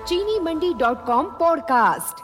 चीनीमंडी.com podcast.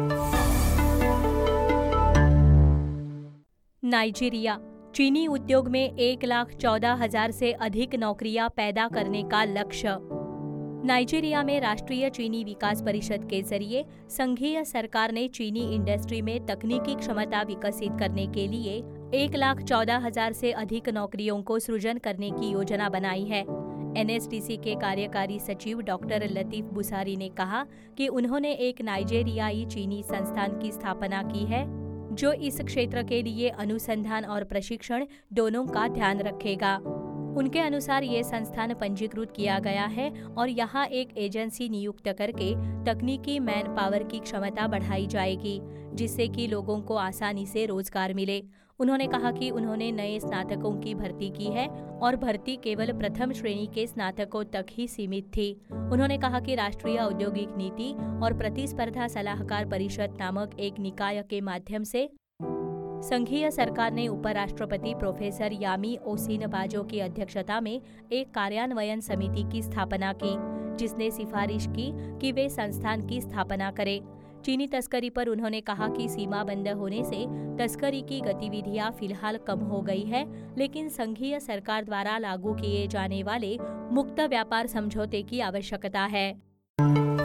Nigeria चीनी उद्योग में 1,14,000 से अधिक नौकरियां पैदा करने का लक्ष्य। नाइजीरिया में राष्ट्रीय चीनी विकास परिषद के जरिए संघीय सरकार ने चीनी इंडस्ट्री में तकनीकी क्षमता विकसित करने के लिए 1,14,000 से अधिक नौकरियों को सृजन करने की योजना बनाई है। एनएसडीसी के कार्यकारी सचिव डॉक्टर लतीफ बुसारी ने कहा कि उन्होंने एक नाइजीरियाई चीनी संस्थान की स्थापना की है जो इस क्षेत्र के लिए अनुसंधान और प्रशिक्षण दोनों का ध्यान रखेगा। उनके अनुसार ये संस्थान पंजीकृत किया गया है और यहाँ एक एजेंसी नियुक्त करके तकनीकी मैन पावर की क्षमता बढ़ाई जाएगी, जिससे कि लोगों को आसानी से रोजगार मिले। उन्होंने कहा कि उन्होंने नए स्नातकों की भर्ती की है और भर्ती केवल प्रथम श्रेणी के स्नातकों तक ही सीमित थी। उन्होंने कहा कि राष्ट्रीय औद्योगिक नीति और प्रतिस्पर्धा सलाहकार परिषद नामक एक निकाय के माध्यम से संघीय सरकार ने उपराष्ट्रपति प्रोफेसर यामी ओसिनबाजो की अध्यक्षता में एक कार्यान्वयन समिति की स्थापना की, जिसने सिफारिश की कि वे संस्थान की स्थापना करें। चीनी तस्करी पर उन्होंने कहा कि सीमा बंद होने से तस्करी की गतिविधियां फिलहाल कम हो गई है, लेकिन संघीय सरकार द्वारा लागू किए जाने वाले मुक्त व्यापार समझौते की आवश्यकता है।